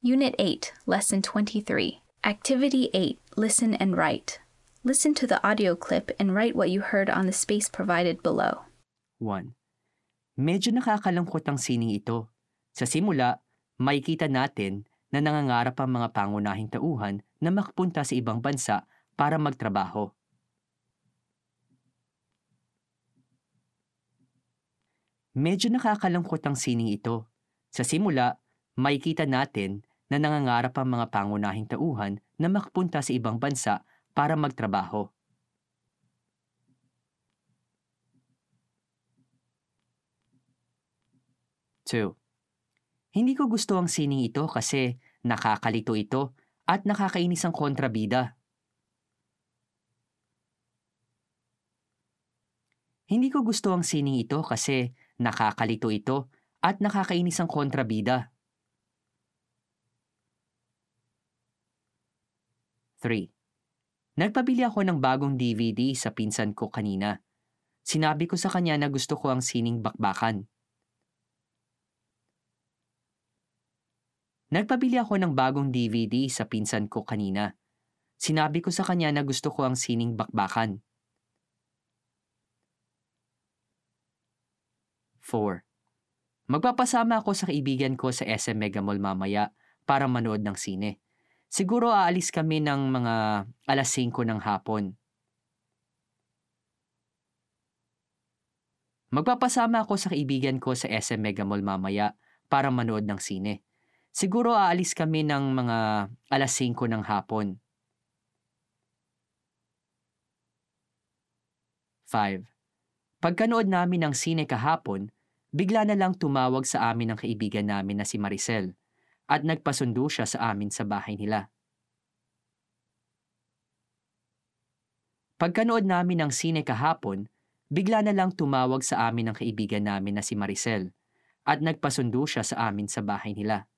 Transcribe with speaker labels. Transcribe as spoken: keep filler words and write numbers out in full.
Speaker 1: Unit eight, Lesson twenty-three. Activity eight, Listen and Write. Listen to the audio clip and write what you heard on the space provided below.
Speaker 2: one. Medyo nakakalungkot ang sining ito. Sa simula, makikita natin na nangangarap ang mga pangunahing tauhan na makapunta sa ibang bansa para magtrabaho. Medyo nakakalungkot ang sining ito. Sa simula, makikita natin na nangangarap ang mga pangunahing tauhan na makapunta sa ibang bansa para magtrabaho. two. Hindi ko gusto ang sining ito kasi nakakalito ito at nakakainis ang kontrabida. Hindi ko gusto ang sining ito kasi nakakalito ito at nakakainis ang kontrabida. three. Nagpabili ako ng bagong D V D sa pinsan ko kanina. Sinabi ko sa kanya na gusto ko ang sining bakbakan. Nagpabili ako ng bagong D V D sa pinsan ko kanina. Sinabi ko sa kanya na gusto ko ang sining bakbakan. four. Magpapasama ako sa kaibigan ko sa S M Mega Mall mamaya para manood ng sine. Siguro aalis kami ng mga alas singko ng hapon. Magpapasama ako sa kaibigan ko sa S M Mega Mall mamaya para manood ng sine. Siguro aalis kami ng mga alas singko ng hapon. five. Pagkanood namin ng sine kahapon, bigla na lang tumawag sa amin ang kaibigan namin na si Maricel at nagpasundo siya sa amin sa bahay nila. Pagkanood namin ng sine kahapon, bigla na lang tumawag sa amin ang kaibigan namin na si Maricel at nagpasundo siya sa amin sa bahay nila.